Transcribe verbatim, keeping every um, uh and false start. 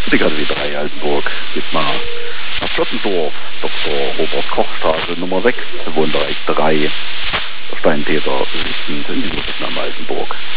Psychiatrie drei Altenburg. Geht mal nach Plottendorf. Doktor Robert Koch-Straße Nummer sechs, Wohnbereich drei. Der Steintäter sitzend in die Notaufnahme Altenburg.